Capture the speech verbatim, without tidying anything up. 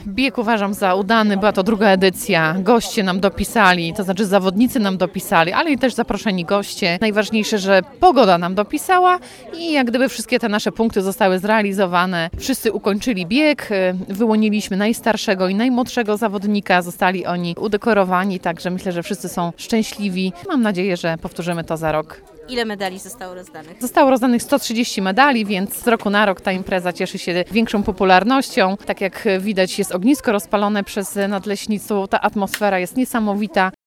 Bieg uważam za udany, była to druga edycja. Goście nam dopisali, to znaczy zawodnicy nam dopisali, ale i też zaproszeni goście. Najważniejsze, że pogoda nam dopisała i jak gdyby wszystkie te nasze punkty zostały zrealizowane. Wszyscy ukończyli bieg, wyłoniliśmy najstarszego i najmłodszego zawodnika, zostali oni udekorowani, także myślę, że wszyscy są szczęśliwi. Mam nadzieję, że powtórzymy to za rok. Ile medali zostało rozdanych? Zostało rozdanych sto trzydzieści medali, więc z roku na rok ta impreza cieszy się większą popularnością. Tak jak widać, jest ognisko rozpalone przez nadleśnictwo, ta atmosfera jest niesamowita.